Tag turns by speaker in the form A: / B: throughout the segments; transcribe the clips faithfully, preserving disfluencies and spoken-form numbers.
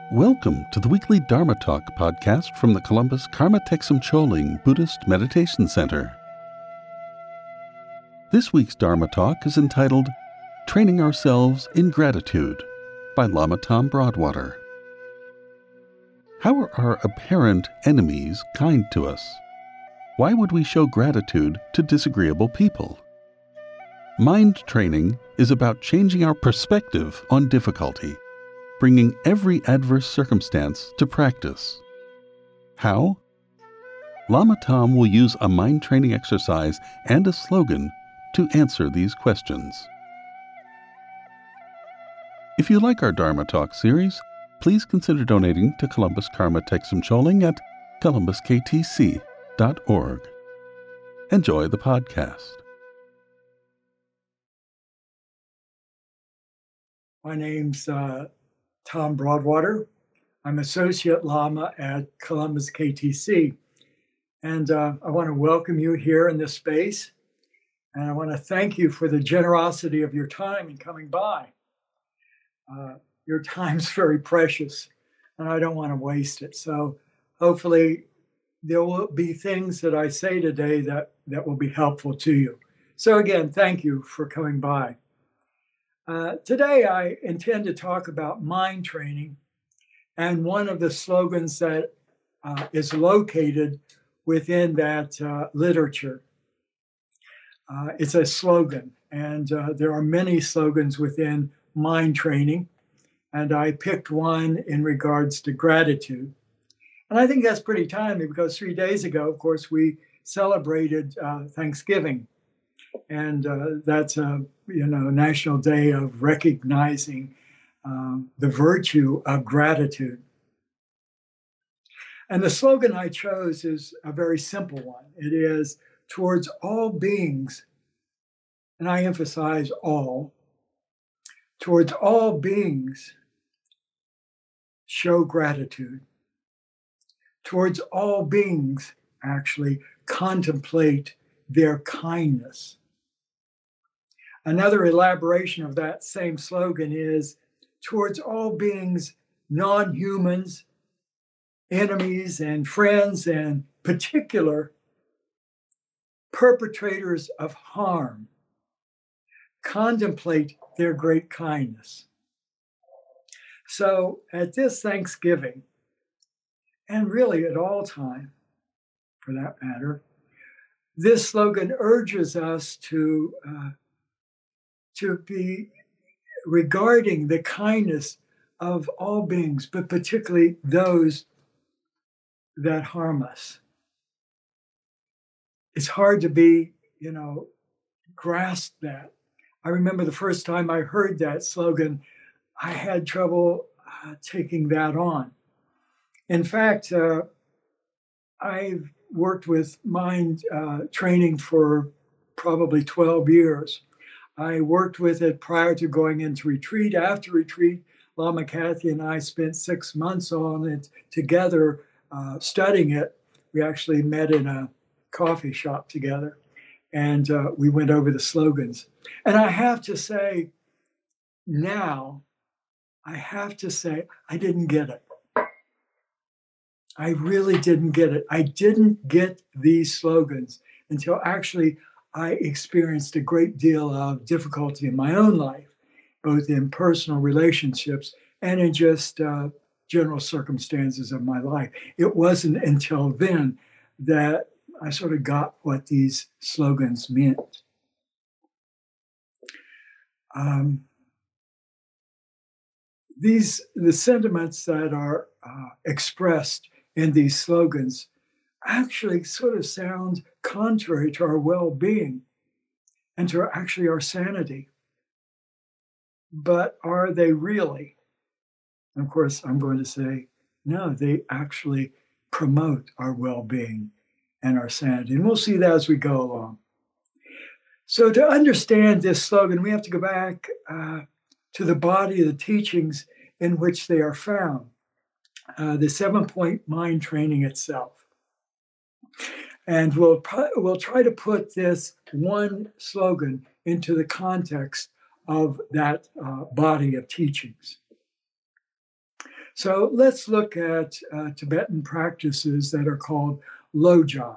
A: Welcome to the weekly Dharma Talk podcast from the Columbus Karma Thegsum Choling Buddhist Meditation Center. This week's Dharma Talk is entitled Training Ourselves in Gratitude by Lama Tom Broadwater. How are our apparent enemies kind to us? Why would we show gratitude to disagreeable people? Mind training is about changing our perspective on difficulty, bringing every adverse circumstance to practice. How? Lama Tom will use a mind training exercise and a slogan to answer these questions. If you like our Dharma Talk series, please consider donating to Columbus Karma Thegsum Choling at columbus k t c dot org. Enjoy the podcast.
B: My name's uh, Tom Broadwater. I'm Associate Lama at Columbus K T C. And uh, I want to welcome you here in this space. And I want to thank you for the generosity of your time in coming by. Uh, your time's very precious, and I don't want to waste it. So hopefully there will be things that I say today that, that will be helpful to you. So again, thank you for coming by. Uh, today, I intend to talk about mind training and one of the slogans that uh, is located within that uh, literature. Uh, it's a slogan, and uh, there are many slogans within mind training, and I picked one in regards to gratitude. And I think that's pretty timely because three days ago, of course, we celebrated uh, Thanksgiving. And uh, that's a you know National Day of recognizing um, the virtue of gratitude. And the slogan I chose is a very simple one. It is towards all beings, and I emphasize all, towards all beings, show gratitude. Towards all beings, actually, contemplate their kindness. Another elaboration of that same slogan is, towards all beings, non-humans, enemies and friends, and particular perpetrators of harm, contemplate their great kindness. So at this Thanksgiving, and really at all time, for that matter, this slogan urges us to uh, to be regarding the kindness of all beings, but particularly those that harm us. It's hard to be, you know, grasp that. I remember the first time I heard that slogan, I had trouble uh, taking that on. In fact, uh, I've worked with mind uh, training for probably twelve years. I worked with it prior to going into retreat. After retreat, Lama Kathy and I spent six months on it together, uh, studying it. We actually met in a coffee shop together, and uh, we went over the slogans. And I have to say, now, I have to say, I didn't get it. I really didn't get it. I didn't get these slogans until actually I experienced a great deal of difficulty in my own life, both in personal relationships and in just uh, general circumstances of my life. It wasn't until then that I sort of got what these slogans meant. Um, these the sentiments that are uh, expressed in these slogans actually sort of sound contrary to our well-being and to actually our sanity. But are they really? And of course, I'm going to say, no, they actually promote our well-being and our sanity. And we'll see that as we go along. So to understand this slogan, we have to go back uh, to the body of the teachings in which they are found, uh, the seven-point mind training itself. And we'll, we'll try to put this one slogan into the context of that uh, body of teachings. So let's look at uh, Tibetan practices that are called Lojong.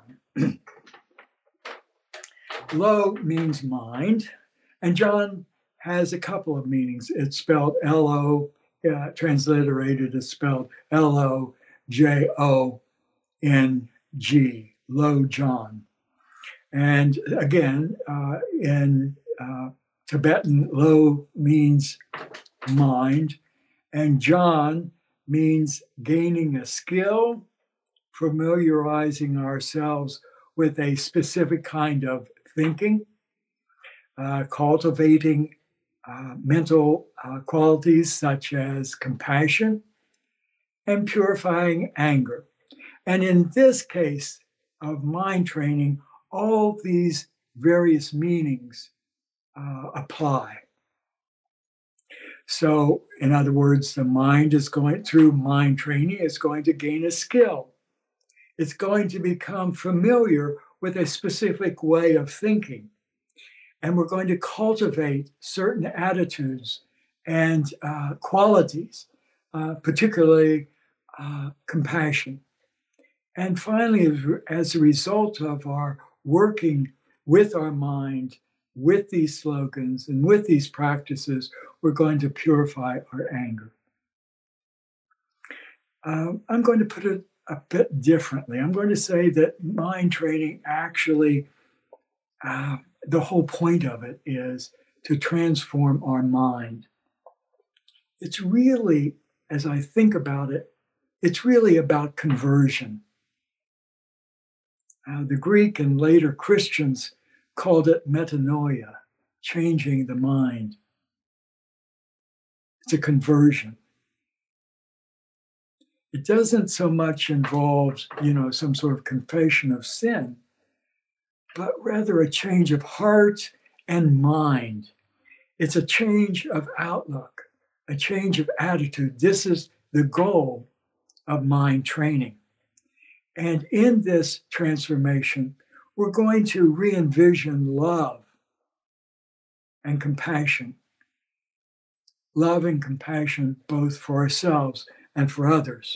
B: Lo means mind, and John has a couple of meanings. It's spelled L O, uh, transliterated, it's spelled L O J O N G, Lojong. And again, uh, in uh, Tibetan, Lo means mind, and John means gaining a skill, familiarizing ourselves with a specific kind of thinking, uh, cultivating uh, mental uh, qualities such as compassion, and purifying anger. And in this case of mind training, all these various meanings uh, apply. So, in other words, the mind is going through mind training, is going to gain a skill. It's going to become familiar with a specific way of thinking. And we're going to cultivate certain attitudes and uh, qualities, uh, particularly uh, compassion. And finally, as a result of our working with our mind, with these slogans and with these practices, we're going to purify our anger. Um, I'm going to put it a bit differently. I'm going to say that mind training actually, uh, the whole point of it is to transform our mind. It's really, as I think about it, it's really about conversion. Uh, the Greek and later Christians called it metanoia, changing the mind. It's a conversion. It doesn't so much involve, you know, some sort of confession of sin, but rather a change of heart and mind. It's a change of outlook, a change of attitude. This is the goal of mind training. And in this transformation, we're going to re-envision love and compassion. Love and compassion both for ourselves and for others.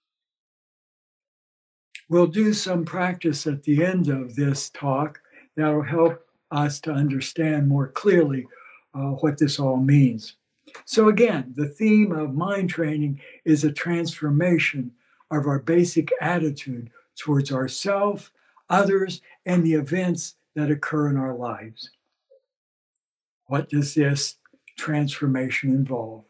B: We'll do some practice at the end of this talk that will help us to understand more clearly uh, what this all means. So again, the theme of mind training is a transformation of our basic attitude towards ourselves, others, and the events that occur in our lives. What does this transformation involve?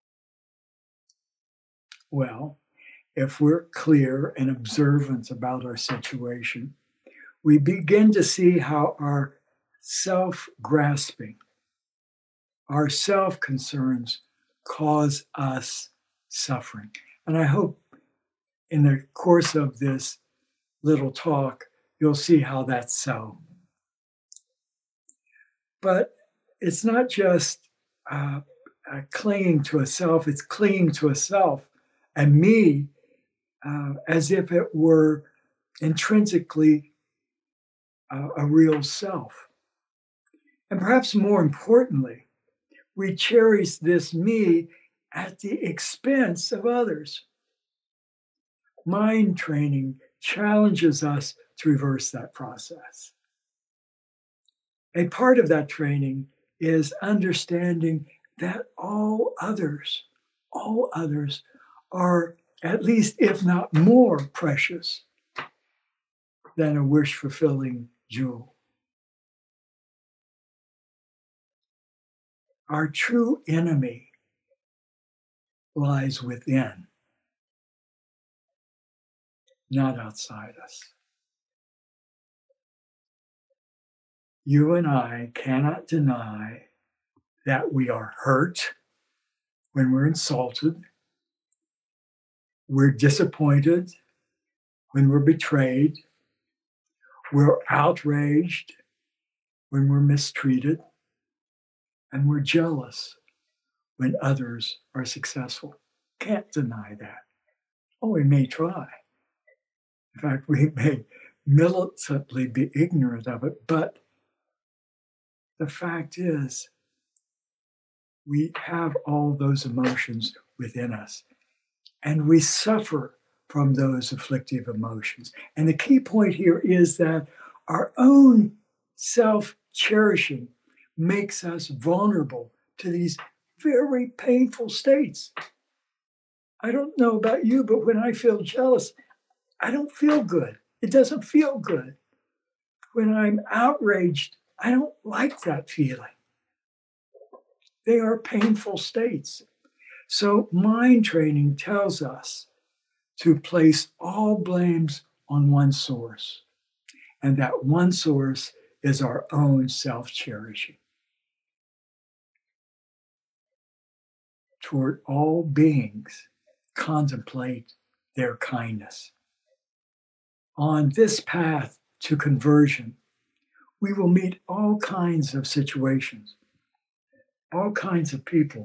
B: Well, if we're clear and observant about our situation, we begin to see how our self-grasping, our self-concerns cause us suffering. And I hope in the course of this little talk, you'll see how that's so. But it's not just uh, uh, clinging to a self, it's clinging to a self and me uh, as if it were intrinsically uh, a real self. And perhaps more importantly, we cherish this me at the expense of others. Mind training challenges us to reverse that process. A part of that training is understanding that all others, all others are at least, if not more precious than a wish-fulfilling jewel. Our true enemy lies within, not outside us. You and I cannot deny that we are hurt when we're insulted, we're disappointed when we're betrayed, we're outraged when we're mistreated, and we're jealous when others are successful. Can't deny that. Oh, we may try. In fact, we may militantly be ignorant of it, but the fact is, we have all those emotions within us. and we suffer from those afflictive emotions. And the key point here is that our own self-cherishing makes us vulnerable to these very painful states. I don't know about you, but when I feel jealous, I don't feel good. It doesn't feel good. When I'm outraged, I don't like that feeling. They are painful states. So mind training tells us to place all blames on one source. And that one source is our own self-cherishing. Toward all beings, contemplate their kindness. On this path to conversion, we will meet all kinds of situations, all kinds of people,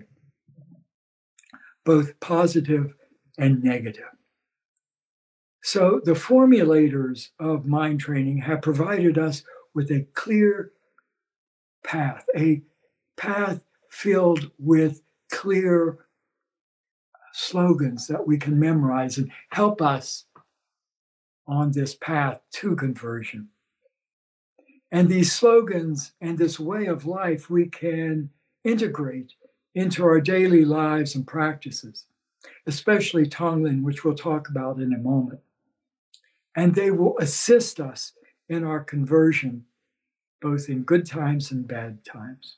B: both positive and negative. So the formulators of mind training have provided us with a clear path, a path filled with clear slogans that we can memorize and help us on this path to conversion. And these slogans and this way of life we can integrate into our daily lives and practices, especially Tonglen, which we'll talk about in a moment. And they will assist us in our conversion, both in good times and bad times.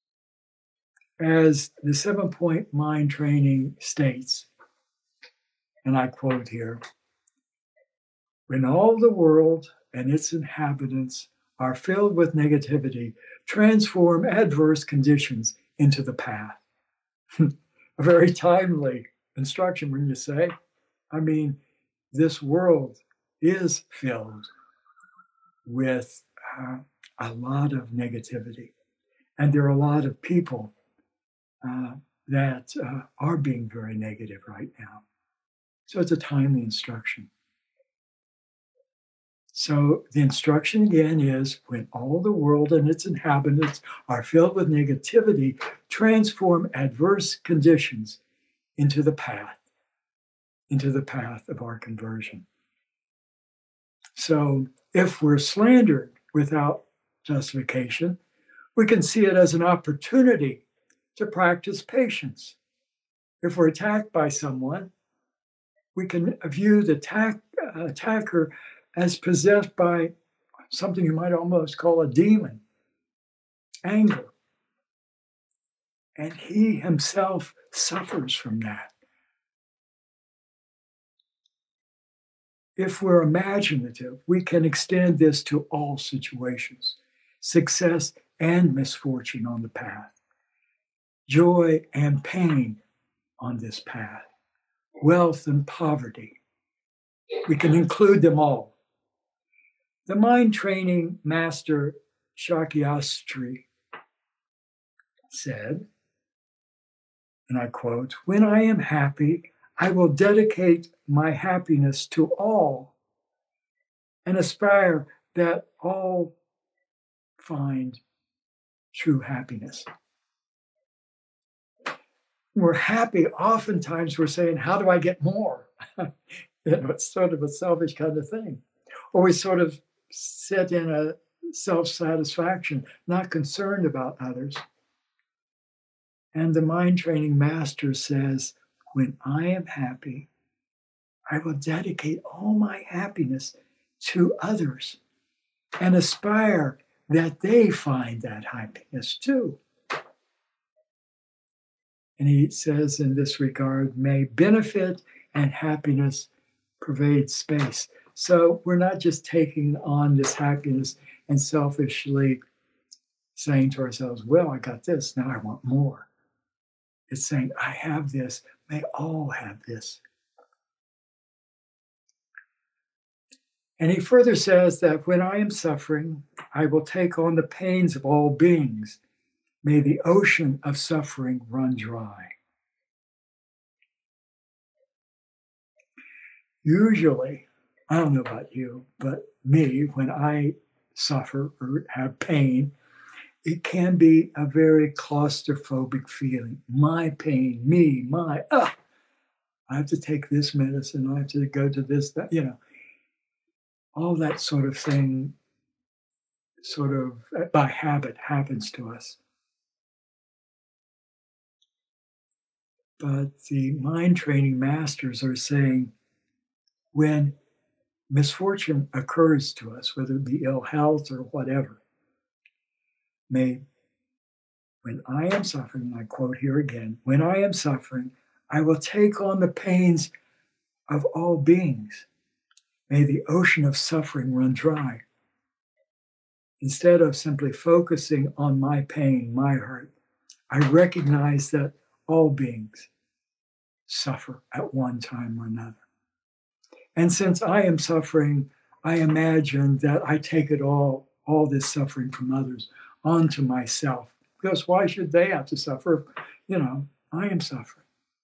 B: As the seven-point mind training states, and I quote here, "When all the world and its inhabitants are filled with negativity, transform adverse conditions into the path." A very timely instruction, wouldn't you say? I mean, this world is filled with uh, a lot of negativity. And there are a lot of people uh, that uh, are being very negative right now. So it's a timely instruction. So the instruction again is, when all the world and its inhabitants are filled with negativity, transform adverse conditions into the path, into the path of our conversion. So if we're slandered without justification, we can see it as an opportunity to practice patience. If we're attacked by someone, we can view the attack, uh, attacker as possessed by something you might almost call a demon, anger. And he himself suffers from that. If we're imaginative, we can extend this to all situations, success and misfortune on the path, joy and pain on this path, wealth and poverty. We can include them all. The mind training master Shakyastri said, and I quote, "When I am happy, I will dedicate my happiness to all and aspire that all find true happiness." When we're happy, oftentimes we're saying, how do I get more? You know, it's sort of a selfish kind of thing. Or we sort of sit in a self-satisfaction, not concerned about others. And the mind training master says, when I am happy, I will dedicate all my happiness to others and aspire that they find that happiness too. And he says in this regard, may benefit and happiness pervade space. So we're not just taking on this happiness and selfishly saying to ourselves, well, I got this, now I want more. It's saying, I have this, may all have this. And he further says that when I am suffering, I will take on the pains of all beings. May the ocean of suffering run dry. Usually, I don't know about you, but me, when I suffer or have pain, it can be a very claustrophobic feeling. My pain, me, my, ah. I have to take this medicine. I have to go to this, that, you know, all that sort of thing, sort of uh, by habit, happens to us. But the mind training masters are saying when misfortune occurs to us, whether it be ill health or whatever, may, when I am suffering, and I quote here again, when I am suffering, I will take on the pains of all beings. May the ocean of suffering run dry. Instead of simply focusing on my pain, my hurt, I recognize that all beings suffer at one time or another. And since I am suffering, I imagine that I take it all, all this suffering from others, onto myself. Because why should they have to suffer? You know, I am suffering.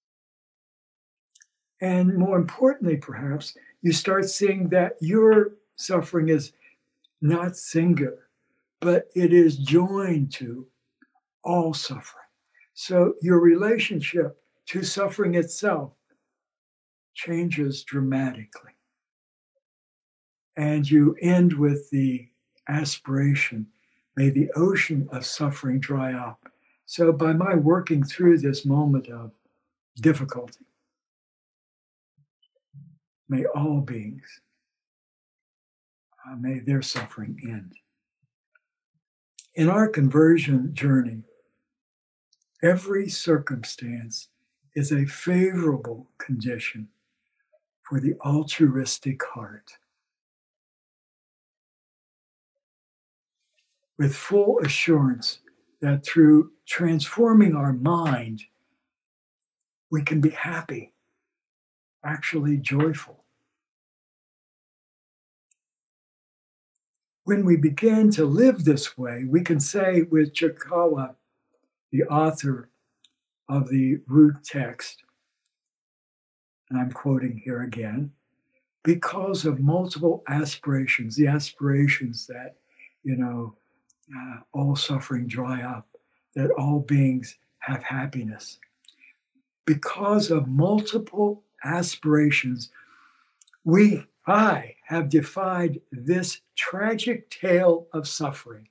B: And more importantly, perhaps, you start seeing that your suffering is not singular, but it is joined to all suffering. So your relationship to suffering itself changes dramatically. And you end with the aspiration, may the ocean of suffering dry up. So by my working through this moment of difficulty, may all beings, uh, may their suffering end. In our conversion journey, every circumstance is a favorable condition for the altruistic heart. With full assurance that through transforming our mind, we can be happy, actually joyful. When we begin to live this way, we can say with Chikawa, the author of the root text, and I'm quoting here again, because of multiple aspirations, the aspirations that, you know, uh, all suffering dry up, that all beings have happiness. Because of multiple aspirations, we, I, have defied this tragic tale of suffering.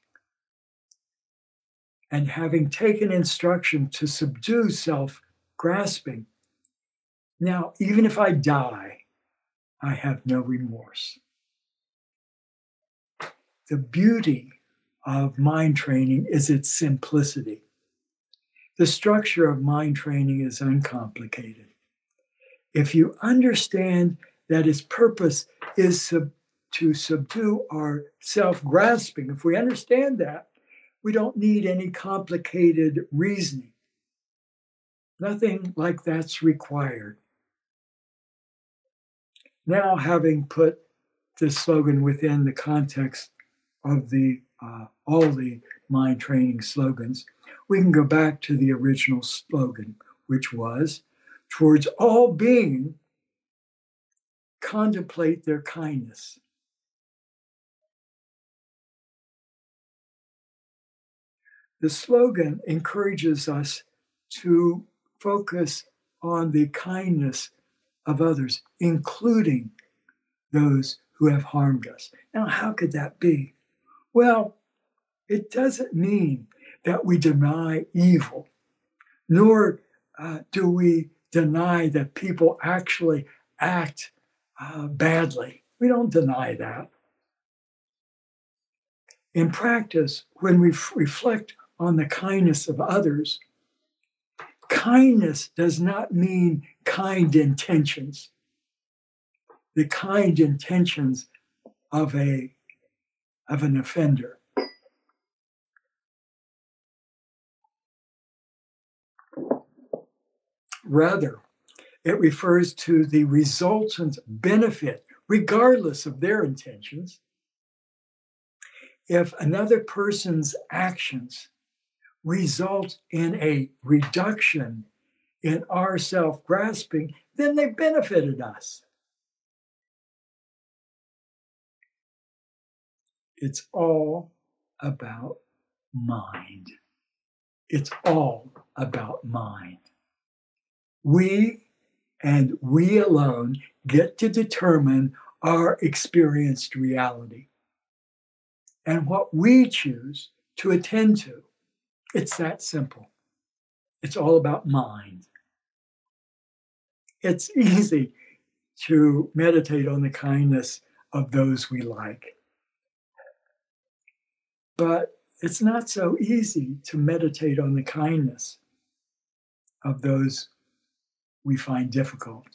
B: And having taken instruction to subdue self-grasping, now, even if I die, I have no remorse. The beauty of mind training is its simplicity. The structure of mind training is uncomplicated. If you understand that its purpose is sub- to subdue our self-grasping, if we understand that, we don't need any complicated reasoning. Nothing like that's required. Now, having put this slogan within the context of the uh, all the mind training slogans, we can go back to the original slogan, which was, towards all being, contemplate their kindness. The slogan encourages us to focus on the kindness of others, including those who have harmed us. Now, how could that be? Well, it doesn't mean that we deny evil, nor uh, do we deny that people actually act uh, badly. We don't deny that. In practice, when we f- reflect on the kindness of others, kindness does not mean kind intentions. The kind intentions of a of an offender. Rather, it refers to the resultant benefit, regardless of their intentions. If another person's actions result in a reduction in our self-grasping, then they benefited us. It's all about mind. It's all about mind. We, and we alone get to determine our experienced reality and what we choose to attend to. It's that simple. It's all about mind. It's easy to meditate on the kindness of those we like. But it's not so easy to meditate on the kindness of those we find difficult.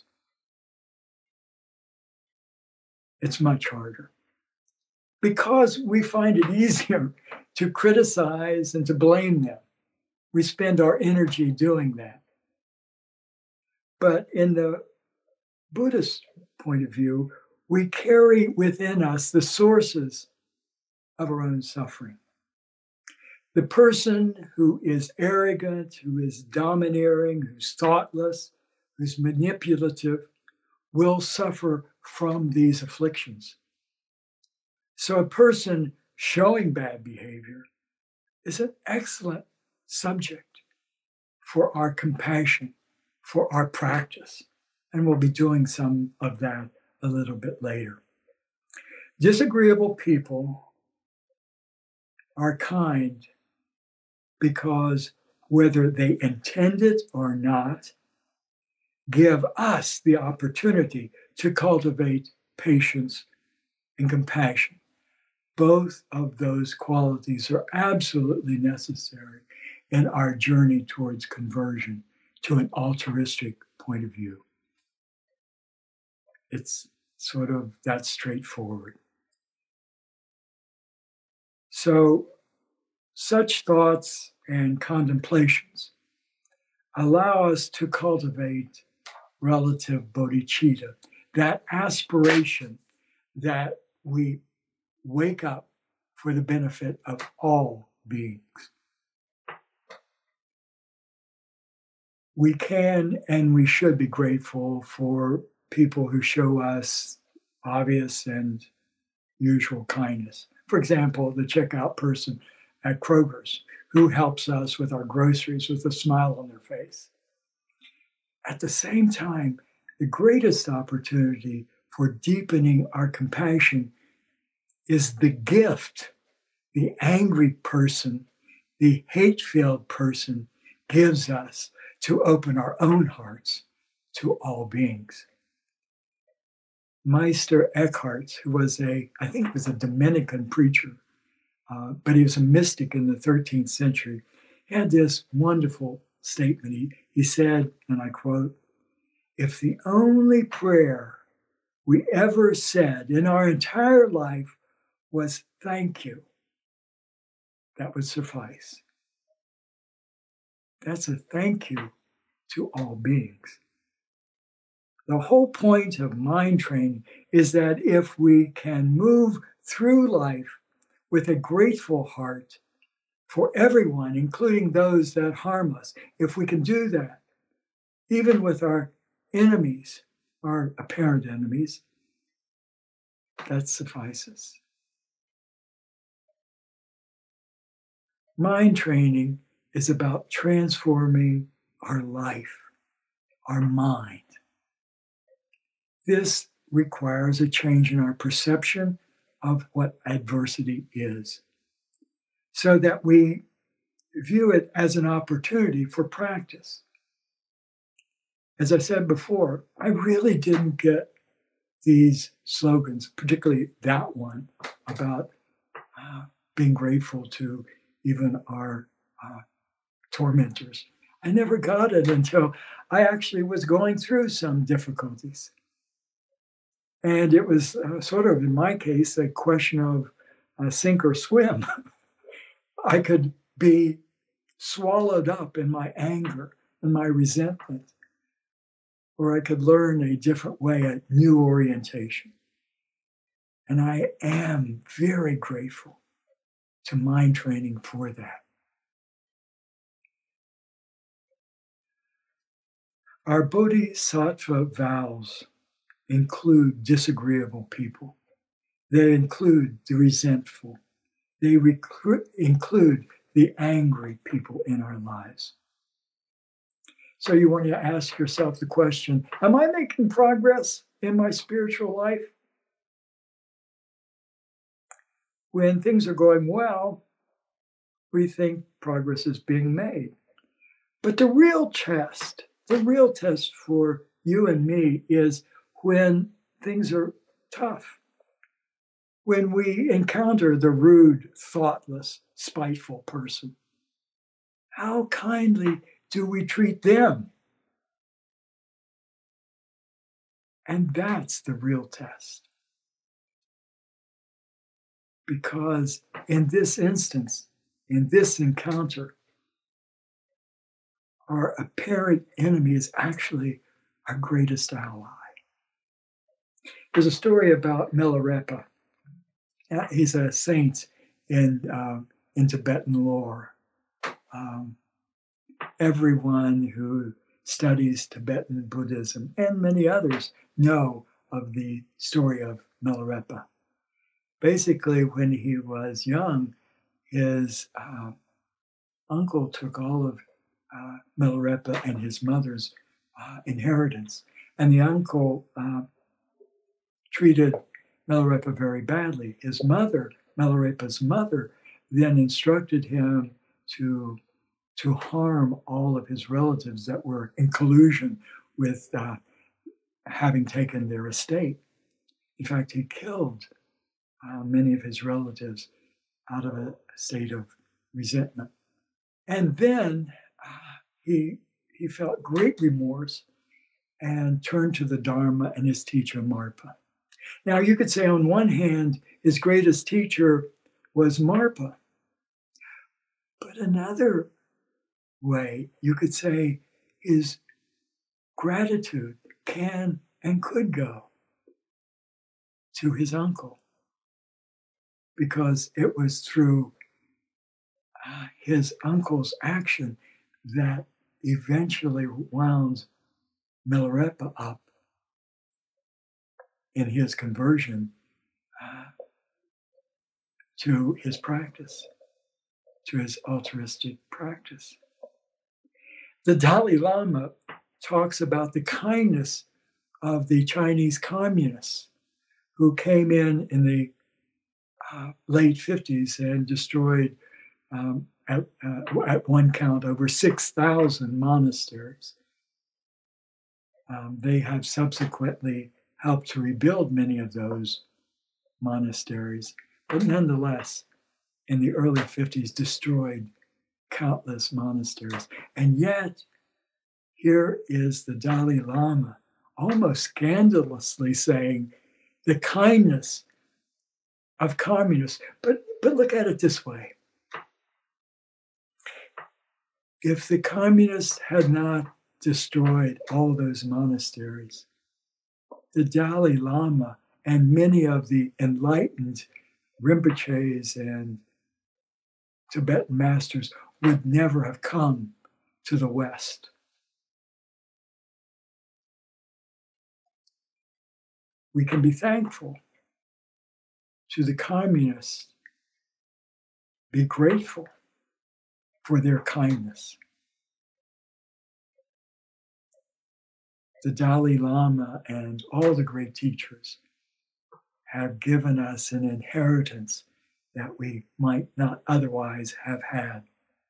B: It's much harder because we find it easier to criticize and to blame them. We spend our energy doing that. But in the Buddhist point of view, we carry within us the sources of our own suffering. The person who is arrogant, who is domineering, who's thoughtless, who's manipulative, will suffer from these afflictions. So a person showing bad behavior is an excellent subject for our compassion, for our practice. And we'll be doing some of that a little bit later. Disagreeable people are kind because whether they intend it or not, give us the opportunity to cultivate patience and compassion. Both of those qualities are absolutely necessary in our journey towards conversion to an altruistic point of view. It's sort of that straightforward. So, such thoughts and contemplations allow us to cultivate relative bodhicitta, that aspiration that we wake up for the benefit of all beings. We can and we should be grateful for people who show us obvious and usual kindness. For example, the checkout person at Kroger's who helps us with our groceries with a smile on their face. At the same time, the greatest opportunity for deepening our compassion is the gift the angry person, the hate-filled person gives us to open our own hearts to all beings. Meister Eckhart, who was a, I think was a Dominican preacher, uh, but he was a mystic in the thirteenth century, had this wonderful statement. He, he said, and I quote, "If the only prayer we ever said in our entire life was thank you, that would suffice." That's a thank you to all beings. The whole point of mind training is that if we can move through life with a grateful heart for everyone, including those that harm us, if we can do that, even with our enemies, our apparent enemies, that suffices. Mind training is about transforming our life, our mind. This requires a change in our perception of what adversity is, so that we view it as an opportunity for practice. As I said before, I really didn't get these slogans, particularly that one about uh, being grateful to even our uh, tormentors. I never got it until I actually was going through some difficulties. And it was uh, sort of, in my case, a question of uh, sink or swim. I could be swallowed up in my anger and my resentment, or I could learn a different way, a new orientation. And I am very grateful to mind training for that. Our bodhisattva vows include disagreeable people. They include the resentful. They recru- include the angry people in our lives. So you want to ask yourself the question, am I making progress in my spiritual life? When things are going well, we think progress is being made. But the real test, the real test for you and me is when things are tough. When we encounter the rude, thoughtless, spiteful person, how kindly do we treat them? And that's the real test. Because in this instance, in this encounter, our apparent enemy is actually our greatest ally. There's a story about Milarepa. Uh, He's a saint in, uh, in Tibetan lore. Um, everyone who studies Tibetan Buddhism and many others know of the story of Milarepa. Basically, when he was young, his uh, uncle took all of uh, Milarepa and his mother's uh, inheritance. And the uncle uh, treated Milarepa very badly. His mother, Milarepa's mother, then instructed him to, to harm all of his relatives that were in collusion with uh, having taken their estate. In fact, he killed uh, many of his relatives out of a state of resentment. And then uh, he, he felt great remorse and turned to the Dharma and his teacher, Marpa. Now, you could say on one hand, his greatest teacher was Marpa. But another way, you could say his gratitude can and could go to his uncle, because it was through uh, his uncle's action that eventually wound Milarepa up in his conversion uh, to his practice, to his altruistic practice. The Dalai Lama talks about the kindness of the Chinese communists who came in in the uh, late fifties and destroyed, um, at, uh, at one count, over six thousand monasteries. Um, they have subsequently helped to rebuild many of those monasteries, but nonetheless, in the early fifties, destroyed countless monasteries. And yet, here is the Dalai Lama almost scandalously saying the kindness of communists. But, but look at it this way. If the communists had not destroyed all those monasteries, the Dalai Lama and many of the enlightened Rinpoches and Tibetan masters would never have come to the West. We can be thankful to the communists, be grateful for their kindness. The Dalai Lama and all the great teachers have given us an inheritance that we might not otherwise have had.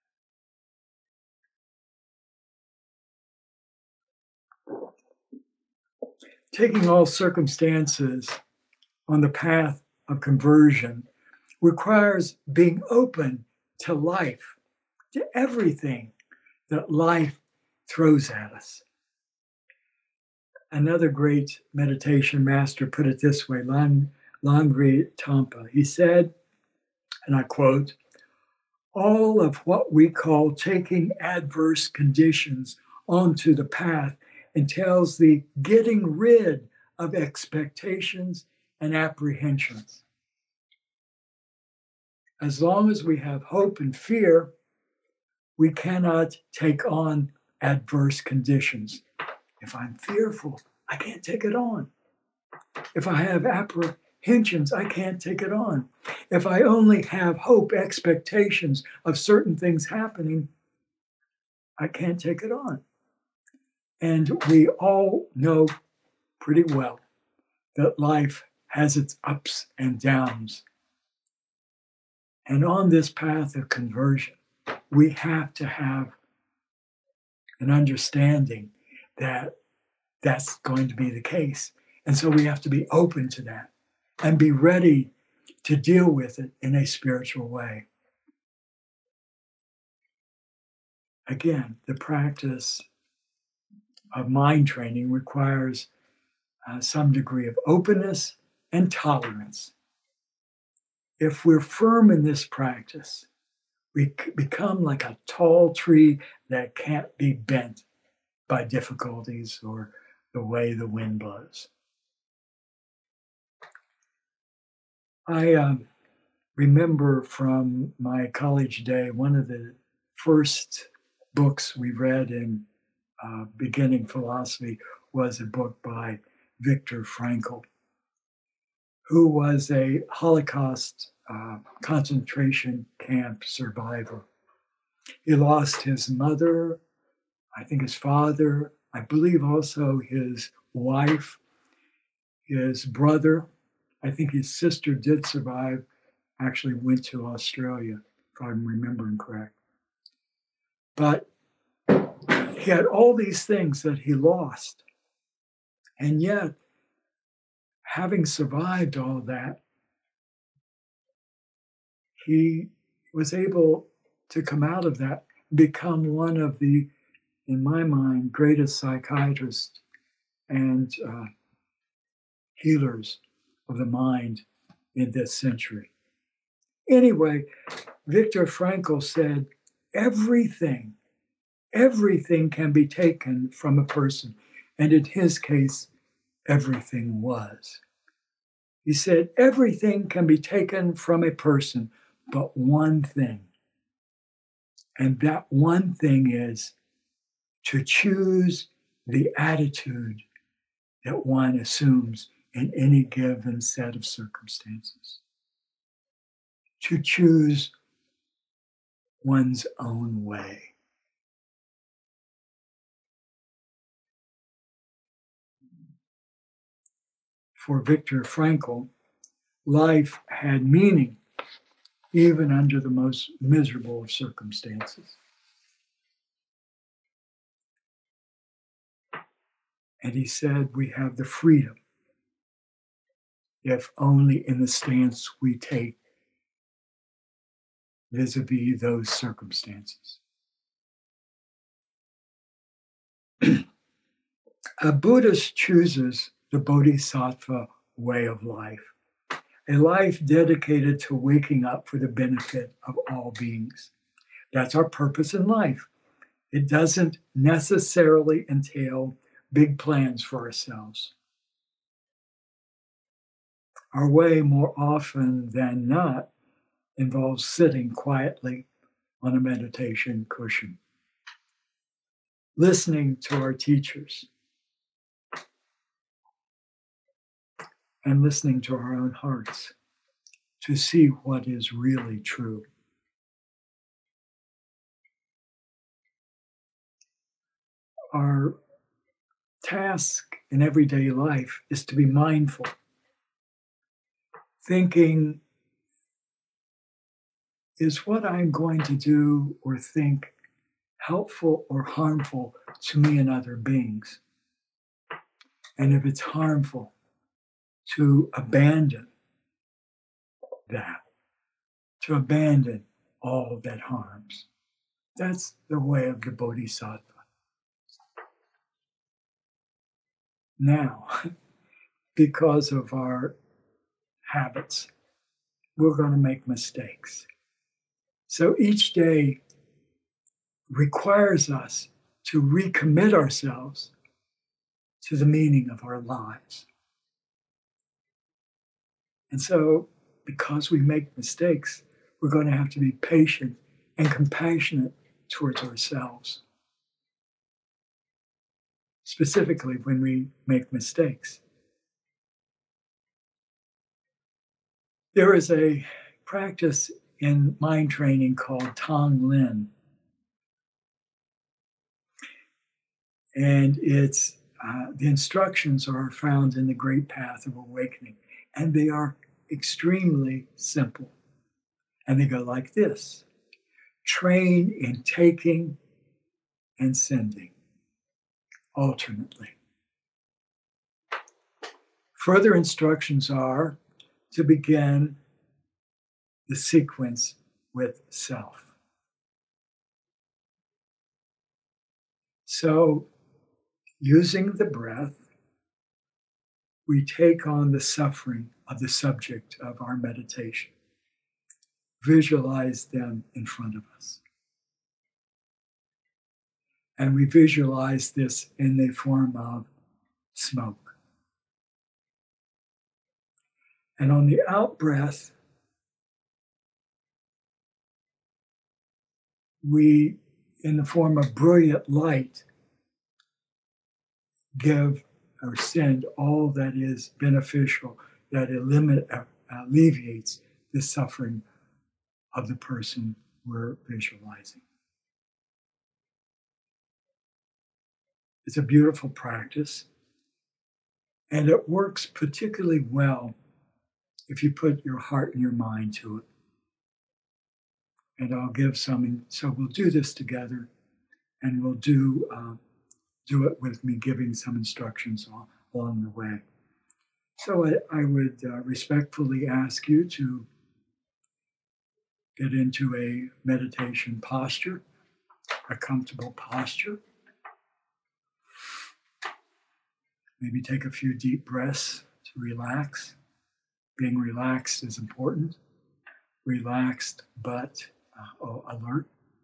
B: Taking all circumstances on the path of conversion requires being open to life, to everything that life throws at us. Another great meditation master put it this way, Lang, Langri Tampa. He said, and I quote, "All of what we call taking adverse conditions onto the path entails the getting rid of expectations and apprehensions. As long as we have hope and fear, we cannot take on adverse conditions. If I'm fearful, I can't take it on. If I have apprehensions, I can't take it on. If I only have hope, expectations of certain things happening, I can't take it on. And we all know pretty well that life has its ups and downs. And on this path of conversion, we have to have an understanding that that's going to be the case. And so we have to be open to that and be ready to deal with it in a spiritual way. Again, the practice of mind training requires uh, some degree of openness and tolerance. If we're firm in this practice, we become like a tall tree that can't be bent by difficulties or the way the wind blows. I um, remember from my college day, one of the first books we read in uh, beginning philosophy was a book by Viktor Frankl, who was a Holocaust uh, concentration camp survivor. He lost his mother, I think his father, I believe also his wife, his brother. I think his sister did survive, actually went to Australia, if I'm remembering correct. But he had all these things that he lost. And yet, having survived all that, he was able to come out of that, become one of the, in my mind, greatest psychiatrists and uh, healers of the mind in this century. Anyway, Viktor Frankl said, everything, everything can be taken from a person. And in his case, everything was. He said, everything can be taken from a person, but one thing. And that one thing is to choose the attitude that one assumes in any given set of circumstances. To choose one's own way. For Viktor Frankl, life had meaning even under the most miserable of circumstances. And he said, we have the freedom, if only in the stance we take vis-a-vis those circumstances. A Buddhist chooses the Bodhisattva way of life, a life dedicated to waking up for the benefit of all beings. That's our purpose in life. It doesn't necessarily entail big plans for ourselves. Our way, more often than not, involves sitting quietly on a meditation cushion, listening to our teachers, and listening to our own hearts to see what is really true. Our task in everyday life is to be mindful, thinking, is what I'm going to do or think helpful or harmful to me and other beings? And if it's harmful, to abandon that, to abandon all that harms. That's the way of the Bodhisattva. Now, because of our habits, we're going to make mistakes. So each day requires us to recommit ourselves to the meaning of our lives. And so, because we make mistakes, we're going to have to be patient and compassionate towards ourselves. Specifically, when we make mistakes. There is a practice in mind training called Tong Lin. And it's uh, the instructions are found in the Great Path of Awakening, and they are extremely simple. And they go like this: train in taking and sending alternately. Further instructions are to begin the sequence with self. So, using the breath, we take on the suffering of the subject of our meditation. Visualize them in front of us. And we visualize this in the form of smoke. And on the out breath, we, in the form of brilliant light, give or send all that is beneficial, that eliminate, uh, alleviates the suffering of the person we're visualizing. It's a beautiful practice, and it works particularly well if you put your heart and your mind to it. And I'll give some, so we'll do this together, and we'll do uh, do it with me giving some instructions all, along the way. So I, I would uh, respectfully ask you to get into a meditation posture, a comfortable posture. Maybe take a few deep breaths to relax. Being relaxed is important. Relaxed but uh, oh, alert.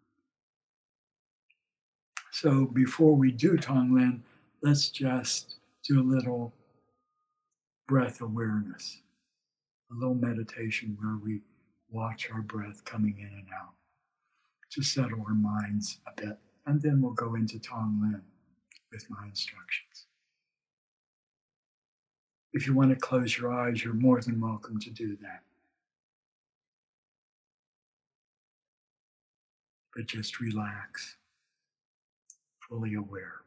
B: So before we do Tonglen, let's just do a little breath awareness, a little meditation where we watch our breath coming in and out to settle our minds a bit. And then we'll go into Tonglen with my instructions. If you want to close your eyes, you're more than welcome to do that. But just relax, fully aware.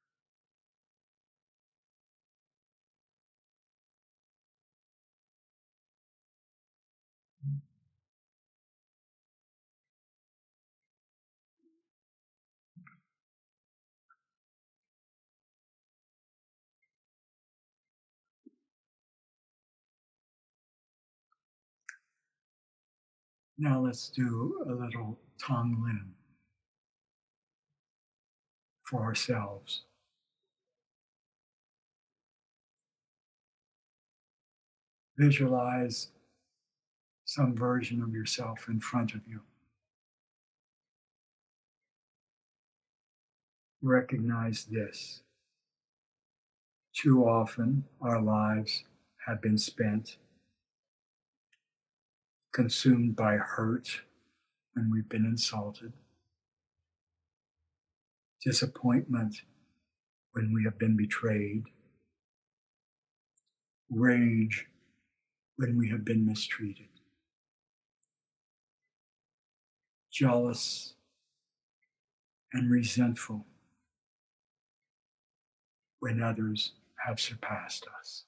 B: Now let's do a little Tonglen for ourselves. Visualize some version of yourself in front of you. Recognize this. Too often our lives have been spent consumed by hurt when we've been insulted, disappointment when we have been betrayed, rage when we have been mistreated, jealous and resentful when others have surpassed us.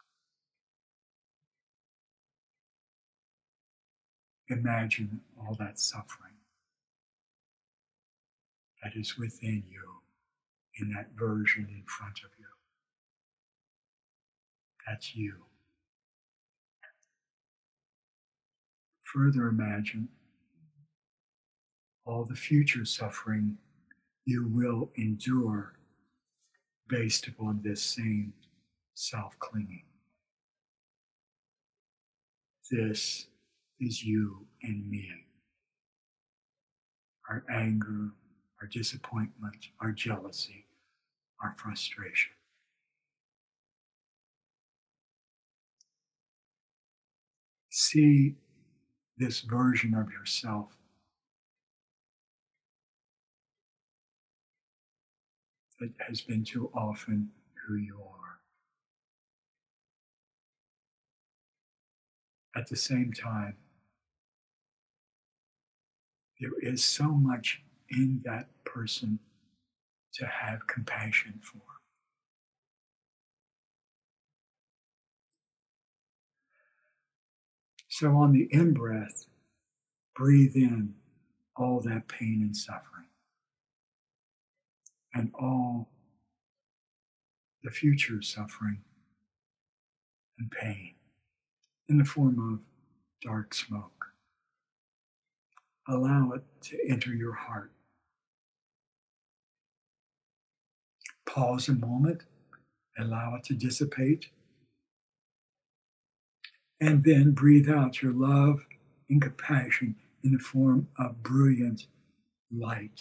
B: Imagine all that suffering that is within you in that version in front of you. That's you. Further imagine all the future suffering you will endure based upon this same self-clinging. This is you and me. Our anger, our disappointment, our jealousy, our frustration. See this version of yourself that has been too often who you are. At the same time, there is so much in that person to have compassion for. So on the in-breath, breathe in all that pain and suffering and all the future suffering and pain in the form of dark smoke. Allow it to enter your heart. Pause a moment, allow it to dissipate, and then breathe out your love and compassion in the form of brilliant light.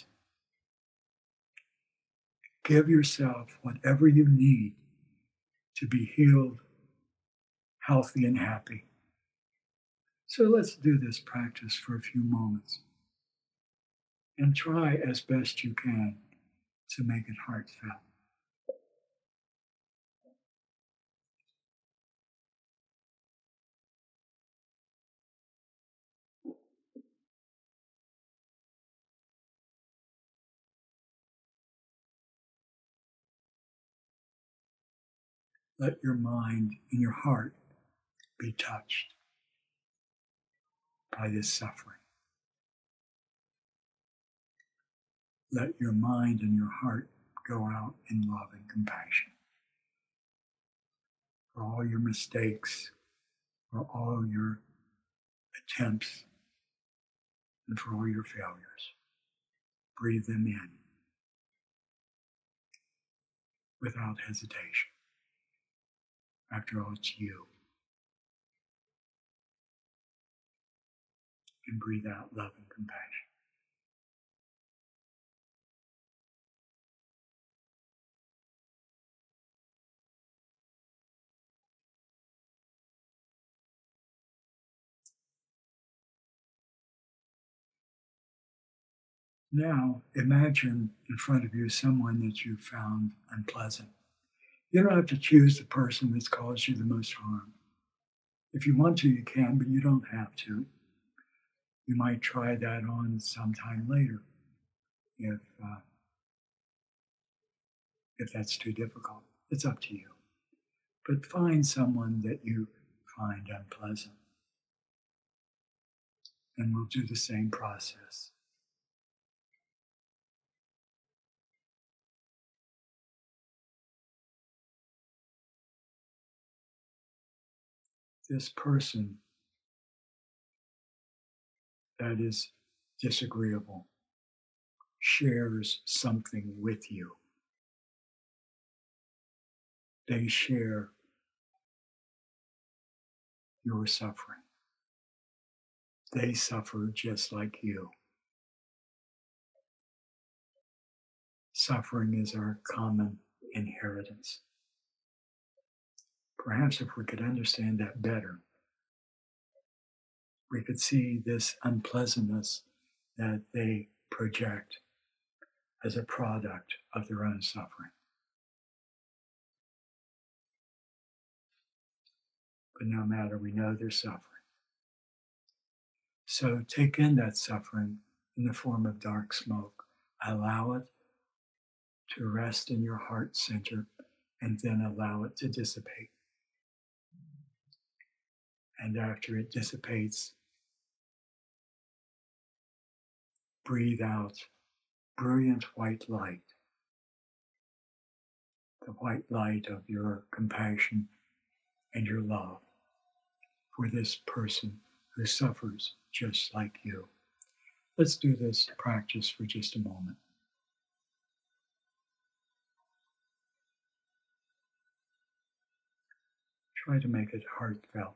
B: Give yourself whatever you need to be healed, healthy, and happy. So let's do this practice for a few moments and try as best you can to make it heartfelt. Let your mind and your heart be touched by this suffering. Let your mind and your heart go out in love and compassion for all your mistakes, for all your attempts, and for all your failures. Breathe them in without hesitation. After all, it's you. And breathe out love and compassion. Now, imagine in front of you someone that you found unpleasant. You don't have to choose the person that's caused you the most harm. If you want to, you can, but you don't have to. You might try that on sometime later if, uh, if that's too difficult. It's up to you. But find someone that you find unpleasant. And we'll do the same process. This person that is disagreeable shares something with you. They share your suffering. They suffer just like you. Suffering is our common inheritance. Perhaps if we could understand that better, we could see this unpleasantness that they project as a product of their own suffering. But no matter, we know they're suffering. So take in that suffering in the form of dark smoke. Allow it to rest in your heart center and then allow it to dissipate. And after it dissipates, breathe out brilliant white light, the white light of your compassion and your love for this person who suffers just like you. Let's do this practice for just a moment. Try to make it heartfelt.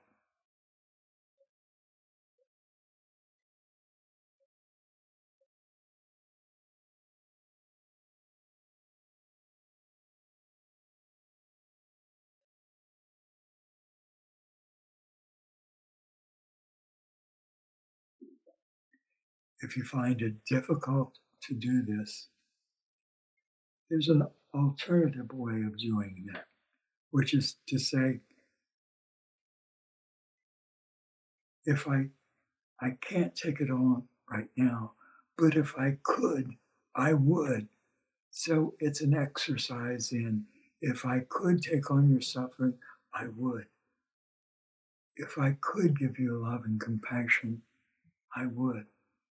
B: If you find it difficult to do this, there's an alternative way of doing that, which is to say, if I, I can't take it on right now, but if I could, I would. So it's an exercise in, if I could take on your suffering, I would. If I could give you love and compassion, I would.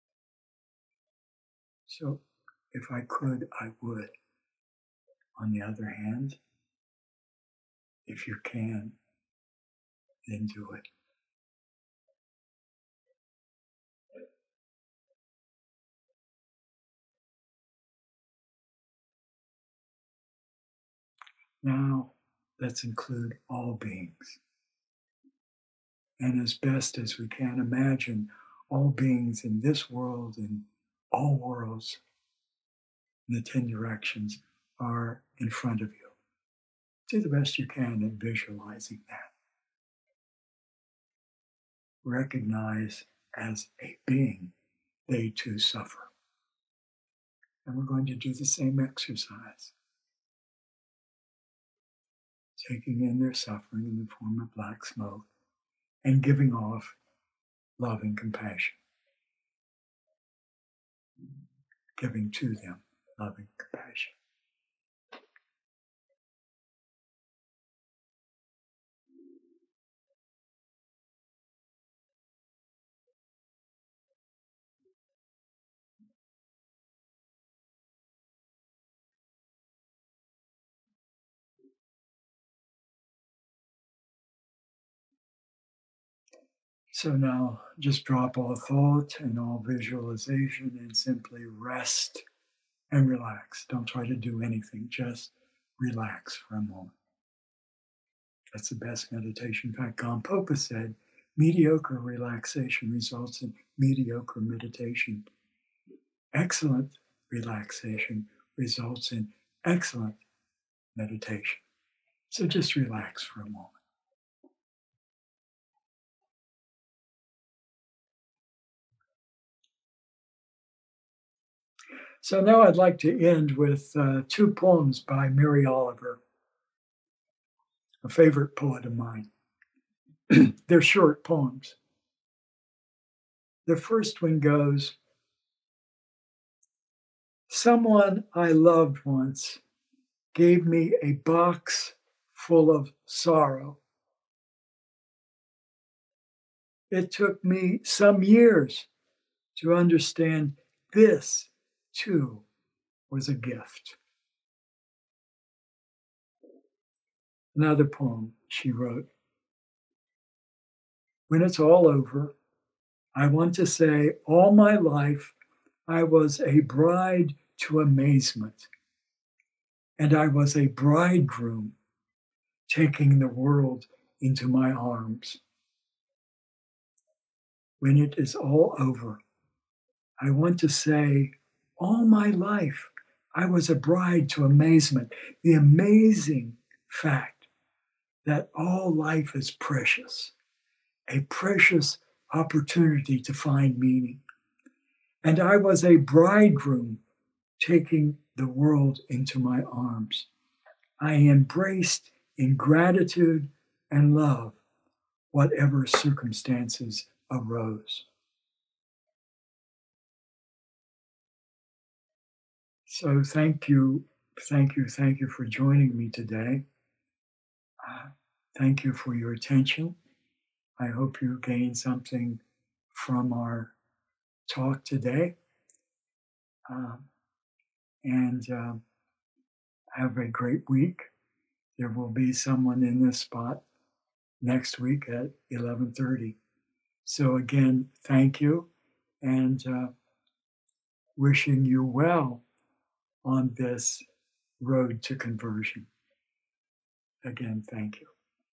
B: So if I could, I would. On the other hand, if you can, then do it. Now, let's include all beings. And as best as we can imagine, all beings in this world and all worlds in the ten directions are in front of you. Do the best you can at visualizing that. Recognize as a being, they too suffer. And we're going to do the same exercise. Taking in their suffering in the form of black smoke and giving off love and compassion. Giving to them love and compassion. So now just drop all thought and all visualization and simply rest and relax. Don't try to do anything, just relax for a moment. That's the best meditation. In fact, Gampopa said, mediocre relaxation results in mediocre meditation. Excellent relaxation results in excellent meditation. So just relax for a moment. So now I'd like to end with uh, two poems by Mary Oliver, a favorite poet of mine. They're short poems. The first one goes, someone I loved once gave me a box full of sorrow. It took me some years to understand this too was a gift. Another poem she wrote. When it's all over, I want to say all my life I was a bride to amazement, and I was a bridegroom taking the world into my arms. When it is all over, I want to say all my life, I was a bride to amazement. The amazing fact that all life is precious, a precious opportunity to find meaning. And I was a bridegroom taking the world into my arms. I embraced in gratitude and love whatever circumstances arose. So thank you, thank you, thank you for joining me today. Uh, thank you for your attention. I hope you gained something from our talk today. Uh, and uh, have a great week. There will be someone in this spot next week at eleven thirty. So again, thank you, and uh, wishing you well on this road to conversion. Again, thank you.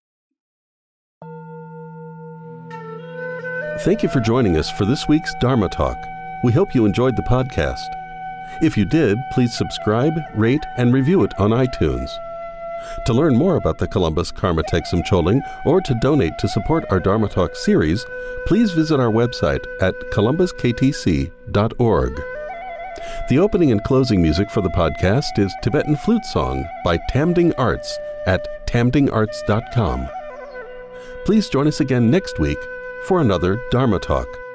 A: Thank you for joining us for this week's Dharma Talk. We hope you enjoyed the podcast. If you did, please subscribe, rate, and review it on iTunes. To learn more about the Columbus Karma Thegsum Choling or to donate to support our Dharma Talk series, please visit our website at columbus k t c dot org. The opening and closing music for the podcast is Tibetan Flute Song by Tamding Arts at tamding arts dot com. Please join us again next week for another Dharma Talk.